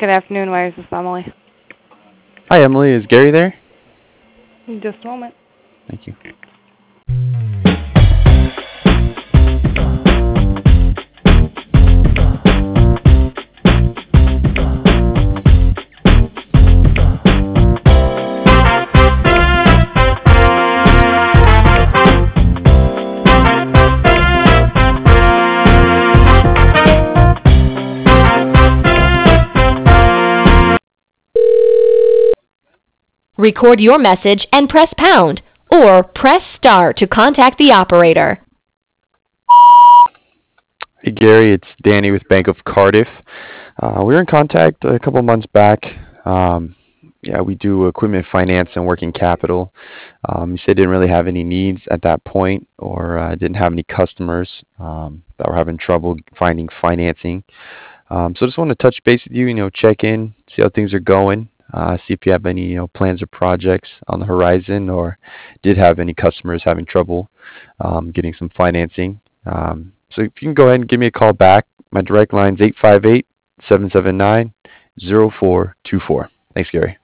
Good afternoon. Why is this Emily? Hi, Emily. Is Gary there? Just a moment. Thank you. Record your message and press pound, or press star to contact the operator. Hey, Gary. It's Danny with Bank of Cardiff. We were in contact a couple months back. We do equipment finance and working capital. You said didn't really have any needs at that point, or didn't have any customers that were having trouble finding financing. So just want to touch base with you, check in, see how things are going. See if you have any plans or projects on the horizon, or did have any customers having trouble getting some financing. So if you can go ahead and give me a call back. My direct line is 858-779-0424. Thanks, Gary.